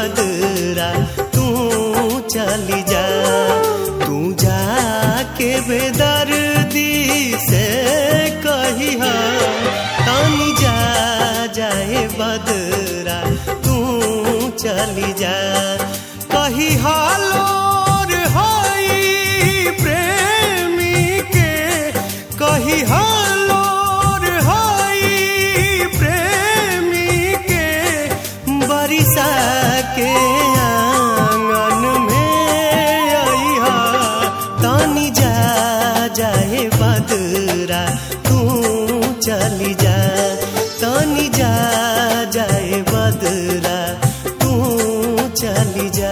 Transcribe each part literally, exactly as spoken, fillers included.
बदरा तू चली जा। तू जाके बेदर्दी से कही हा तानी जा जाए बदरा तू चली जा। कही हालोर हाई प्रेमी के कही हालोर हाई प्रेमी के बरिसा के आंगन में अइहा तानी जा जाए बदरा तू चली जा। तानी जा जाए बदरा तू चली जा।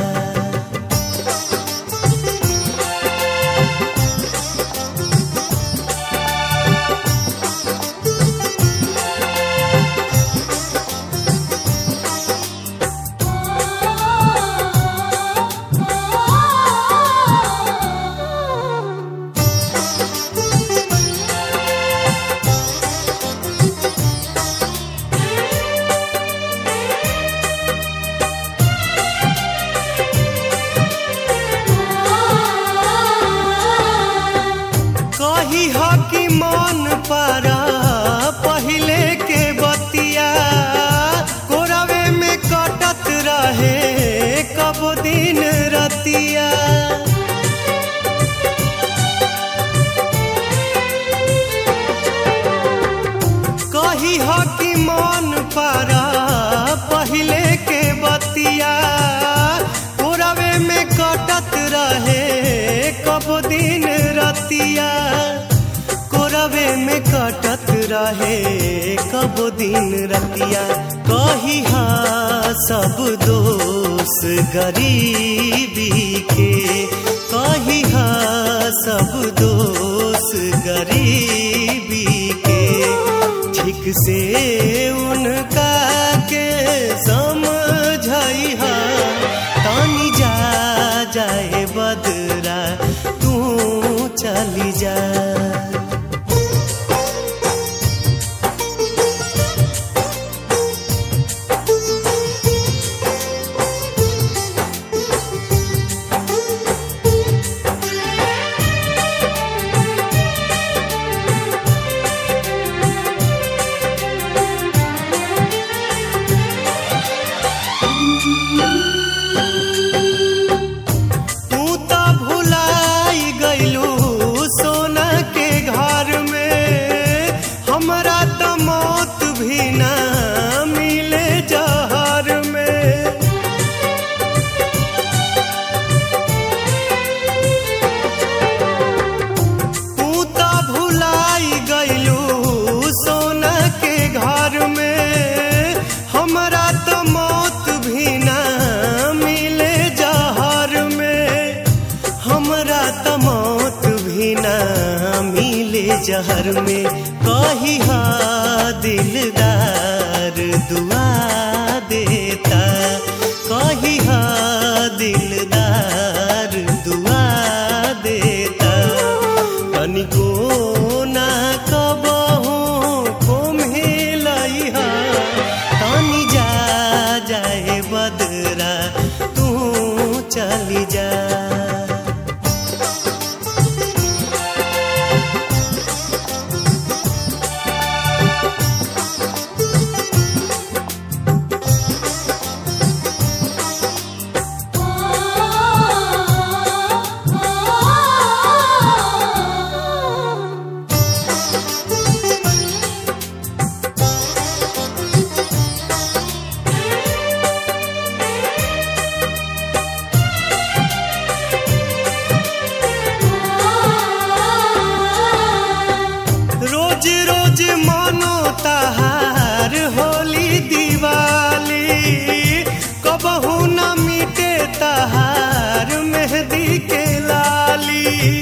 कही हा कि मन पारा पहिले के बतिया कोरावे में कटत रहे कब दिन रतिया। कही हा कि मन पारा पहिले के बतिया कोरावे में कटत रहे कब दिन रतिया। कोरावे में कटत रहे कब दिन रतिया। कही हा सब दोष गरीबी के कही हा सब दोष गरीबी के ठीक से उनका के समझई हा तानी जा जाए बदरा तू चली जा। जहर में कही हा दिलदार दुआ देता कही हा दिलदार दुआ देता। तनिको ना कबहू कोम्हेलई हा तानी जा जाए बदरा तू चली जा। तहार होली दिवाली कबहू न मिटे तहार मेहंदी के लाली।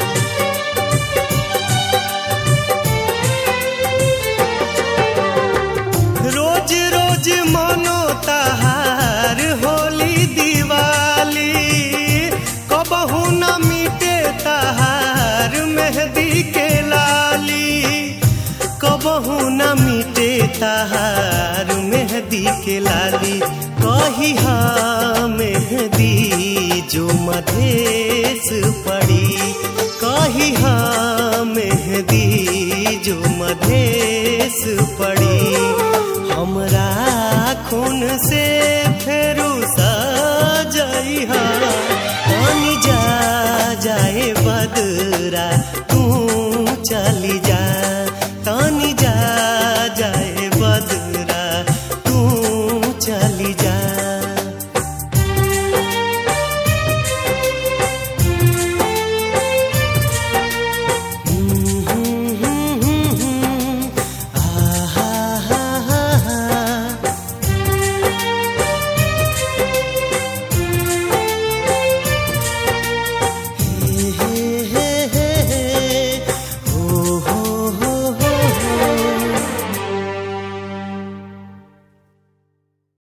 रोज रोज मनो तहार होली दिवाली कबहू न मिटे तहार मेहंदी के लाली। कबहू न मिटे तहार मेहंदी बिंदी के लाली कही हा मेहंदी जो मधेश पड़ी कही हा मेहंदी जो मधेश पड़ी हमरा खून से फेरू सजइहा पानी जा जाए बदरा तू